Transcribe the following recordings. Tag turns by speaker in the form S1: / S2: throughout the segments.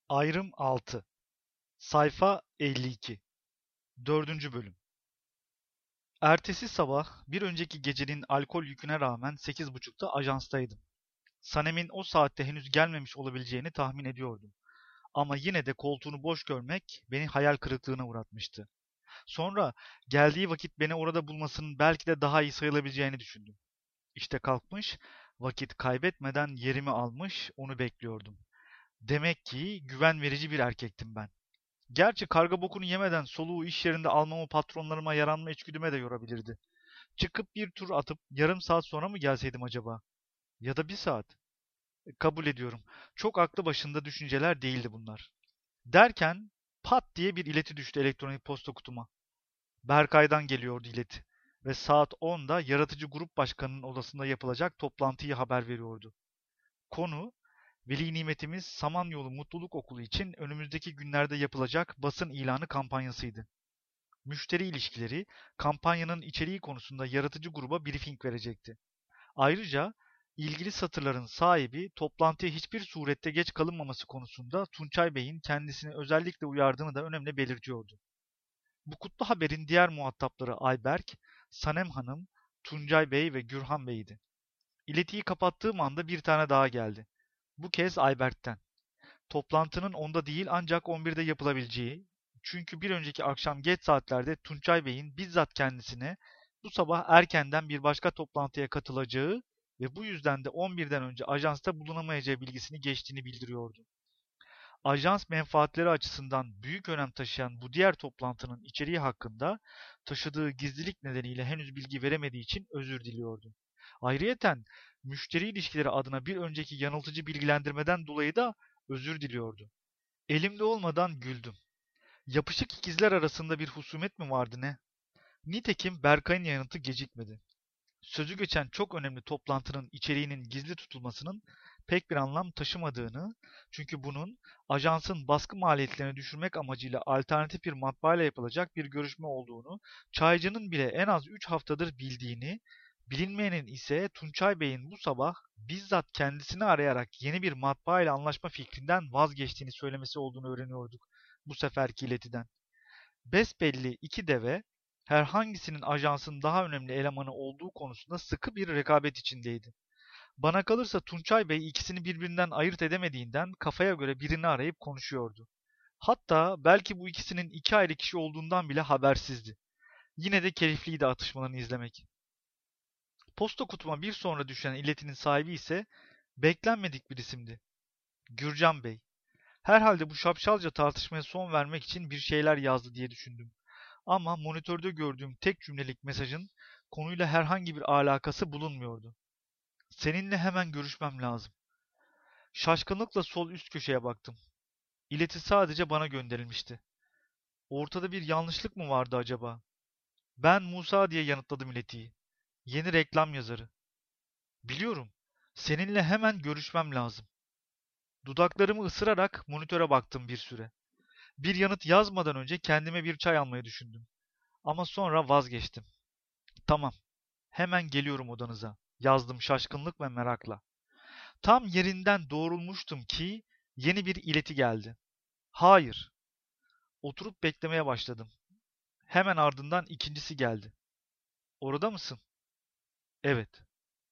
S1: Ayrım 6. Sayfa 52. 4. Bölüm. Ertesi sabah bir önceki gecenin alkol yüküne rağmen 8.30'da ajanstaydım. Sanem'in o saatte henüz gelmemiş olabileceğini tahmin ediyordum. Ama yine de koltuğunu boş görmek beni hayal kırıklığına uğratmıştı. Sonra geldiği vakit beni orada bulmasının belki de daha iyi sayılabileceğini düşündüm. İşte kalkmış, vakit kaybetmeden yerimi almış, onu bekliyordum. Demek ki güven verici bir erkektim ben. Gerçi karga bokunu yemeden soluğu iş yerinde almamı patronlarıma yaranma içgüdüme de yorabilirdi. Çıkıp bir tur atıp yarım saat sonra mı gelseydim acaba? Ya da bir saat. Kabul ediyorum. Çok aklı başında düşünceler değildi bunlar. Derken pat diye bir ileti düştü elektronik posta kutuma. Berkay'dan geliyordu ileti. Ve saat 10'da yaratıcı grup başkanının odasında yapılacak toplantıyı haber veriyordu. Konu, veli nimetimiz Samanyolu Mutluluk Okulu için önümüzdeki günlerde yapılacak basın ilanı kampanyasıydı. Müşteri ilişkileri, kampanyanın içeriği konusunda yaratıcı gruba briefing verecekti. Ayrıca ilgili satırların sahibi toplantıya hiçbir surette geç kalınmaması konusunda Tunçay Bey'in kendisini özellikle uyardığını da önemli belirtiyordu. Bu kutlu haberin diğer muhatapları Ayberk, Sanem Hanım, Tuncay Bey ve Gürhan Bey'di. İletiyi kapattığım anda bir tane daha geldi. Bu kez Ayberk'ten. Toplantının onda değil ancak 11'de yapılabileceği, çünkü bir önceki akşam geç saatlerde Tunçay Bey'in bizzat kendisine bu sabah erkenden bir başka toplantıya katılacağı ve bu yüzden de 11'den önce ajansta bulunamayacağı bilgisini geçtiğini bildiriyordu. Ajans menfaatleri açısından büyük önem taşıyan bu diğer toplantının içeriği hakkında taşıdığı gizlilik nedeniyle henüz bilgi veremediği için özür diliyordu. Ayrıyeten müşteri ilişkileri adına bir önceki yanıltıcı bilgilendirmeden dolayı da özür diliyordu. Elimde olmadan güldüm. Yapışık ikizler arasında bir husumet mi vardı ne? Nitekim Berkay'ın yanıtı gecikmedi. Sözü geçen çok önemli toplantının içeriğinin gizli tutulmasının pek bir anlam taşımadığını, çünkü bunun ajansın baskı maliyetlerini düşürmek amacıyla alternatif bir matbaayla yapılacak bir görüşme olduğunu, çaycının bile en az 3 haftadır bildiğini, bilinmeyenin ise Tunçay Bey'in bu sabah bizzat kendisini arayarak yeni bir matbaa ile anlaşma fikrinden vazgeçtiğini söylemesi olduğunu öğreniyorduk bu seferki iletiden. Besbelli iki deve, herhangisinin ajansın daha önemli elemanı olduğu konusunda sıkı bir rekabet içindeydi. Bana kalırsa Tunçay Bey ikisini birbirinden ayırt edemediğinden kafaya göre birini arayıp konuşuyordu. Hatta belki bu ikisinin iki ayrı kişi olduğundan bile habersizdi. Yine de keyifliydi atışmalarını izlemek. Posta kutuma bir sonra düşen iletinin sahibi ise beklenmedik bir isimdi. Gürcan Bey. Herhalde bu şapşalca tartışmaya son vermek için bir şeyler yazdı diye düşündüm. Ama monitörde gördüğüm tek cümlelik mesajın konuyla herhangi bir alakası bulunmuyordu. Seninle hemen görüşmem lazım. Şaşkınlıkla sol üst köşeye baktım. İleti sadece bana gönderilmişti. Ortada bir yanlışlık mı vardı acaba? Ben Musa diye yanıtladım iletiyi. Yeni reklam yazarı. Biliyorum. Seninle hemen görüşmem lazım. Dudaklarımı ısırarak monitöre baktım bir süre. Bir yanıt yazmadan önce kendime bir çay almayı düşündüm. Ama sonra vazgeçtim. Tamam, hemen geliyorum odanıza, yazdım şaşkınlık ve merakla. Tam yerinden doğrulmuştum ki yeni bir ileti geldi. Hayır. Oturup beklemeye başladım. Hemen ardından ikincisi geldi. Orada mısın? Evet.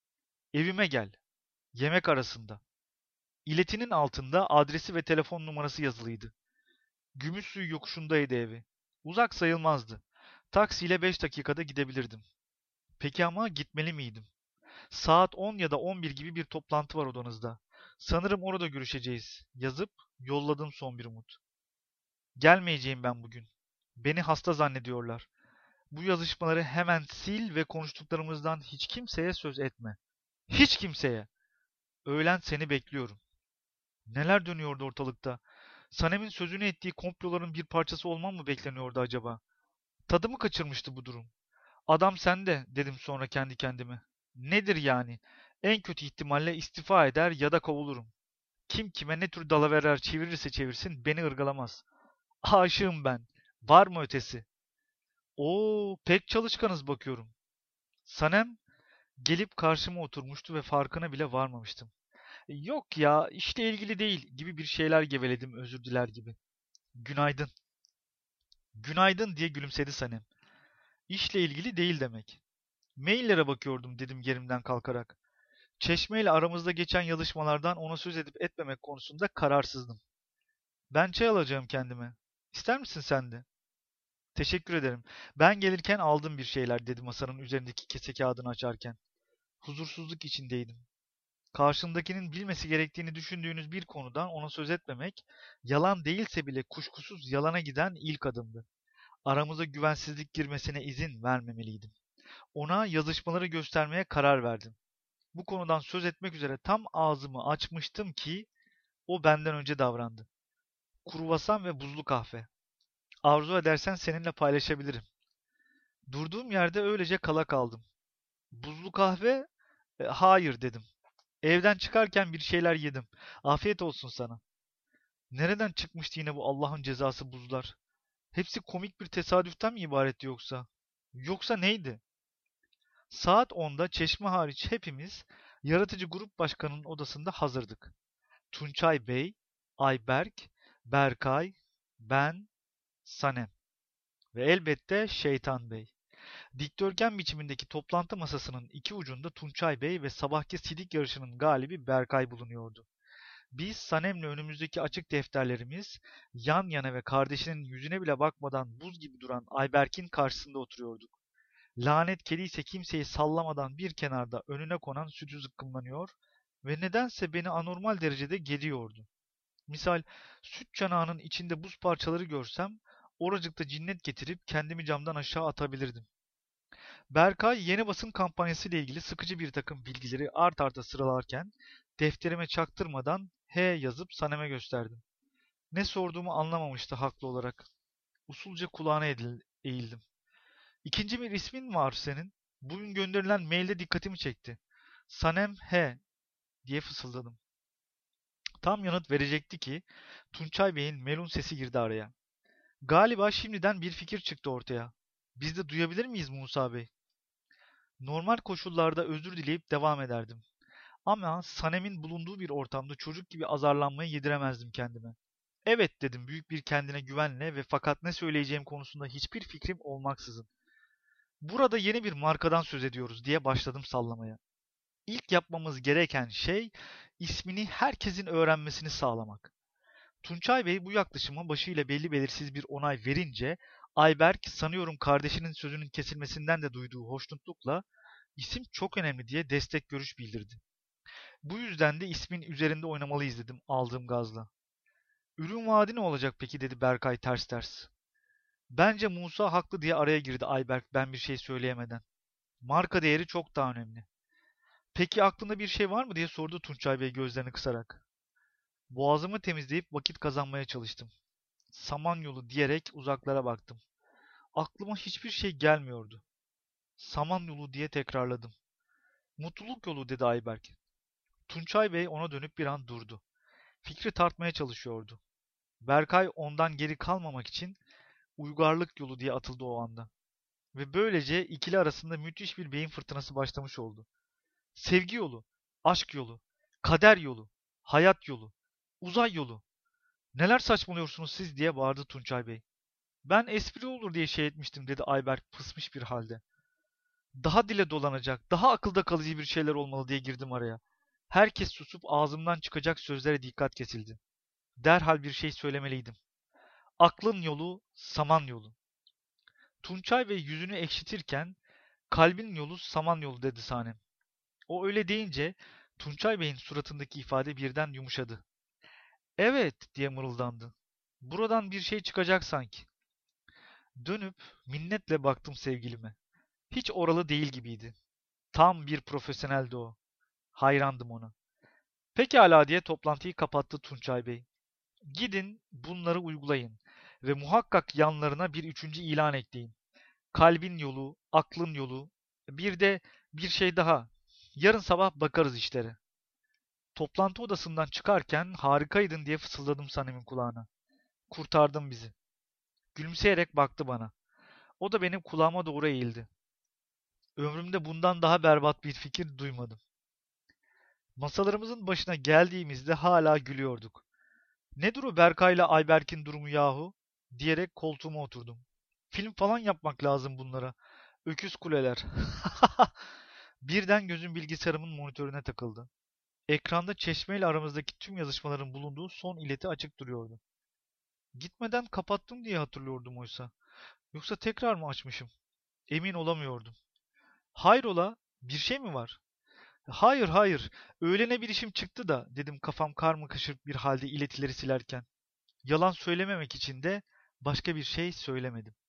S1: Evime gel. Yemek arasında. İletinin altında adresi ve telefon numarası yazılıydı. Gümüşsuyu yokuşundaydı evi. Uzak sayılmazdı. Taksiyle 5 dakikada gidebilirdim. Peki ama gitmeli miydim? Saat 10 ya da 11 gibi bir toplantı var odanızda. Sanırım orada görüşeceğiz. Yazıp yolladım son bir umut. Gelmeyeceğim ben bugün. Beni hasta zannediyorlar. Bu yazışmaları hemen sil ve konuştuklarımızdan hiç kimseye söz etme. Hiç kimseye. Öğlen seni bekliyorum. Neler dönüyordu ortalıkta? Sanem'in sözünü ettiği komploların bir parçası olmam mı bekleniyordu acaba? Tadımı kaçırmıştı bu durum. Adam sende, dedim sonra kendi kendime. Nedir yani? En kötü ihtimalle istifa eder ya da kovulurum. Kim kime ne tür dalaverer çevirirse çevirsin beni ırgalamaz. Aşığım ben. Var mı ötesi? Oo, pek çalışkanız bakıyorum. Sanem gelip karşıma oturmuştu ve farkına bile varmamıştım. Yok ya, işle ilgili değil gibi bir şeyler geveledim özür diler gibi. Günaydın. Günaydın diye gülümsedi Sanem. İşle ilgili değil demek. Maillere bakıyordum dedim yerimden kalkarak. Çeşme ile aramızda geçen yazışmalardan ona söz edip etmemek konusunda kararsızdım. Ben çay alacağım kendime. İster misin sen de? Teşekkür ederim. Ben gelirken aldım bir şeyler dedi masanın üzerindeki kese kağıdını açarken. Huzursuzluk içindeydim. Karşındakinin bilmesi gerektiğini düşündüğünüz bir konudan ona söz etmemek, yalan değilse bile kuşkusuz yalana giden ilk adımdı. Aramıza güvensizlik girmesine izin vermemeliydim. Ona yazışmaları göstermeye karar verdim. Bu konudan söz etmek üzere tam ağzımı açmıştım ki o benden önce davrandı. Kruvasan ve buzlu kahve. Arzu edersen seninle paylaşabilirim. Durduğum yerde öylece kala kaldım. Buzlu kahve? Hayır dedim. Evden çıkarken bir şeyler yedim. Afiyet olsun sana. Nereden çıkmıştı yine bu Allah'ın cezası buzlar? Hepsi komik bir tesadüften mi ibaretti yoksa? Yoksa neydi? Saat 10'da Çeşme hariç hepimiz yaratıcı grup başkanının odasında hazırdık. Tunçay Bey, Ayberk, Berkay, ben, Sanem ve elbette Şeytan Bey. Dikdörtgen biçimindeki toplantı masasının iki ucunda Tunçay Bey ve sabahki sidik yarışının galibi Berkay bulunuyordu. Biz Sanem'le önümüzdeki açık defterlerimiz yan yana ve kardeşinin yüzüne bile bakmadan buz gibi duran Ayberk'in karşısında oturuyorduk. Lanet kedi ise kimseyi sallamadan bir kenarda önüne konan sütü zıkkımlanıyor ve nedense beni anormal derecede geriyordu. Misal süt çanağının içinde buz parçaları görsem oracıkta cinnet getirip kendimi camdan aşağı atabilirdim. Berkay yeni basın kampanyası ile ilgili sıkıcı bir takım bilgileri art arda sıralarken defterime çaktırmadan H yazıp Sanem'e gösterdim. Ne sorduğumu anlamamıştı haklı olarak. Usulca kulağına eğildim. İkinci bir ismin var senin. Bugün gönderilen mailde dikkatimi çekti. Sanem H diye fısıldadım. Tam yanıt verecekti ki Tunçay Bey'in melun sesi girdi araya. Galiba şimdiden bir fikir çıktı ortaya. Biz de duyabilir miyiz Musa Bey? Normal koşullarda özür dileyip devam ederdim. Ama Sanem'in bulunduğu bir ortamda çocuk gibi azarlanmayı yediremezdim kendime. Evet dedim büyük bir kendine güvenle ve fakat ne söyleyeceğim konusunda hiçbir fikrim olmaksızın. Burada yeni bir markadan söz ediyoruz diye başladım sallamaya. İlk yapmamız gereken şey ismini herkesin öğrenmesini sağlamak. Tunçay Bey bu yaklaşıma başıyla belli belirsiz bir onay verince Ayberk sanıyorum kardeşinin sözünün kesilmesinden de duyduğu hoşnutlukla isim çok önemli diye destek görüş bildirdi. Bu yüzden de ismin üzerinde oynamalıyız dedim aldığım gazla. Ürün vaadi ne olacak peki dedi Berkay ters ters. Bence Musa haklı diye araya girdi Ayberk ben bir şey söyleyemeden. Marka değeri çok daha önemli. Peki aklında bir şey var mı diye sordu Tunçay Bey gözlerini kısarak. Boğazımı temizleyip vakit kazanmaya çalıştım. Samanyolu diyerek uzaklara baktım. Aklıma hiçbir şey gelmiyordu. Samanyolu diye tekrarladım. Mutluluk yolu dedi Ayberk. Tunçay Bey ona dönüp bir an durdu. Fikri tartmaya çalışıyordu. Berkay ondan geri kalmamak için uygarlık yolu diye atıldı o anda. Ve böylece ikili arasında müthiş bir beyin fırtınası başlamış oldu. Sevgi yolu, aşk yolu, kader yolu, hayat yolu, uzay yolu. Neler saçmalıyorsunuz siz diye bağırdı Tunçay Bey. Ben espri olur diye şey etmiştim dedi Ayberk pısmış bir halde. Daha dile dolanacak, daha akılda kalıcı bir şeyler olmalı diye girdim araya. Herkes susup ağzımdan çıkacak sözlere dikkat kesildi. Derhal bir şey söylemeliydim. Aklın yolu, saman yolu. Tunçay Bey yüzünü ekşitirken kalbin yolu saman yolu dedi Sanem. O öyle deyince Tunçay Bey'in suratındaki ifade birden yumuşadı. Evet diye mırıldandı. Buradan bir şey çıkacak sanki. Dönüp minnetle baktım sevgilime. Hiç oralı değil gibiydi. Tam bir profesyoneldi o. Hayrandım ona. Pekala diye toplantıyı kapattı Tunçay Bey. Gidin bunları uygulayın ve muhakkak yanlarına bir üçüncü ilan ekleyin. Kalbin yolu, aklın yolu, bir de bir şey daha. Yarın sabah bakarız işlere. Toplantı odasından çıkarken harikaydın diye fısıldadım Sanem'in kulağına. Kurtardın bizi. Gülümseyerek baktı bana. O da benim kulağıma doğru eğildi. Ömrümde bundan daha berbat bir fikir duymadım. Masalarımızın başına geldiğimizde hala gülüyorduk. "Nedir o Berkay'la Ayberk'in durumu yahu?" diyerek koltuğuma oturdum. "Film falan yapmak lazım bunlara. Öküz kuleler." Birden gözüm bilgisayarımın monitörüne takıldı. Ekranda Çeşme ile aramızdaki tüm yazışmaların bulunduğu son ileti açık duruyordu. Gitmeden kapattım diye hatırlıyordum oysa. Yoksa tekrar mı açmışım? Emin olamıyordum. "Hayrola? Bir şey mi var?" "Hayır, hayır. Öğlene bir işim çıktı da," dedim kafam karmakarışık bir halde iletileri silerken. Yalan söylememek için de başka bir şey söylemedim.